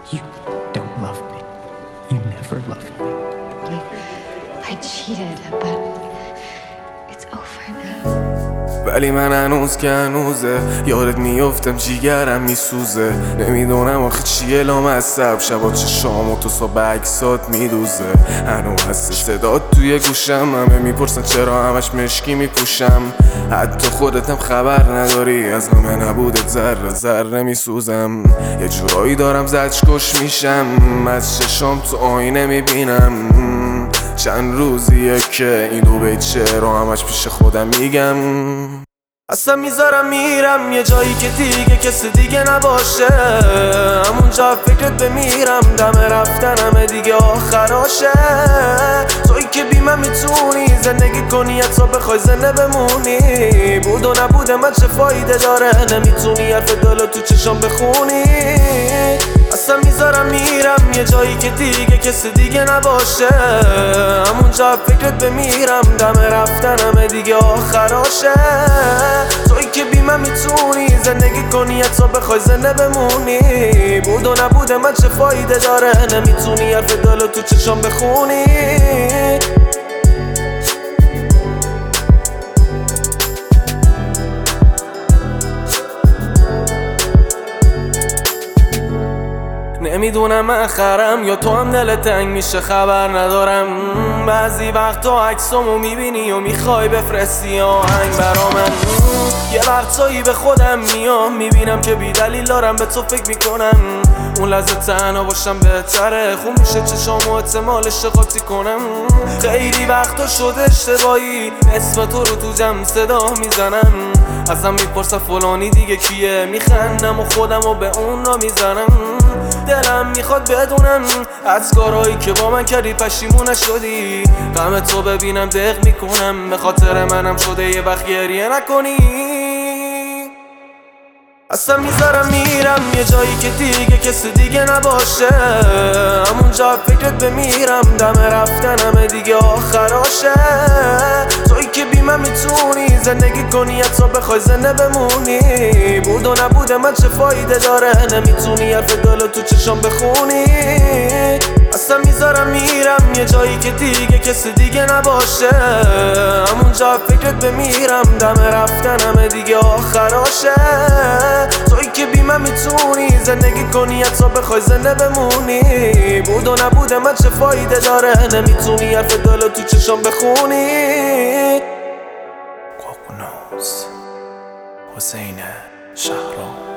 You don't love me. You never loved me. I cheated, but it's over now. ولی من هنوز که هنوزه یادت میفتم جیگرم میسوزه. نمیدونم آخه چیه لامصب شبا چشام و تو صبح عکسات میدوزه. هنوز هست صدات توی گوشم، همه میپرسن چرا همش مشکی میپوشم. حتی خودتم خبر نداری از همه نبودت ذره ذره میسوزم. یه جورایی دارم زجرکش میشم، از چشام تو آینه میبینم. چند روزیه که این دو بیت شعر رو همش پیش خودم میگم. اصلا میذارم میرم یه جایی که دیگه کسی دیگه نباشه، همونجا فکرت بمیرم. دم رفتنم دیگه آخراشه. تویی که بی من میتونی زندگی کنی حتی بخوای زنده بمونی. بود و نبوده من چه فایده داره، نمیتونی حرف دلو تو چشام بخونی. اصلا میذارم میرم یه جایی که دیگه کسی دیگه نباشه، همونجا فکرت بمیرم. دم رفتنم دیگه آخراشه. تویی که بی من میتونی زندگی کنی حتی بخوای زنده بمونی. بود و نبوده من چه فایده داره، نمیتونی حرف دلو تو چشام بخونی. نمیدونم من خرم یا تو هم دل تنگ میشه خبر ندارم. بعضی وقتا عکسامو میبینی و میخوای بفرستی آهنگ برا من. یه وقتایی به خودم میام میبینم که بی دلیل دارم به تو فکر میکنم. اون لحظه تنها باشم بهتره، خون میشه چشام و احتمالش قاطی کنم. خیلی وقتا شده اشتباهی اسم تو رو تو جمع صدا میزنم. ازم میپرسم فلانی دیگه کیه، میخندم و خودم و به اون را میزنم. دلم میخواد بدونم از کارهایی که با من کردی پشیمون شدی. غم تو ببینم دق میکنم، به خاطر منم شده یه وقت گریه نکنی. اصلا میذارم میرم یه جایی که دیگه کسی دیگه نباشه، همونجا فکرت بمیرم. دم رفتنم دیگه آخراشه. تویی که بی من میتونی زندگی کنی حتی بخوای زنده بمونی. بود و نبوده من چه فایده داره، نمیتونی حرف دلو تو چشام بخونی. اصلا میذارم میرم یه جایی که دیگه کسی دیگه نباشه، همونجا فکرت بمیرم. دم رفتنم دیگه آخراشه. تویی که بی من میتونی زندگی کنی حتی بخوای زنده بمونی. بود و نبوده من چه فایده داره، نمیتونی حرف دلو تو چشام بخونی. حسین شهرام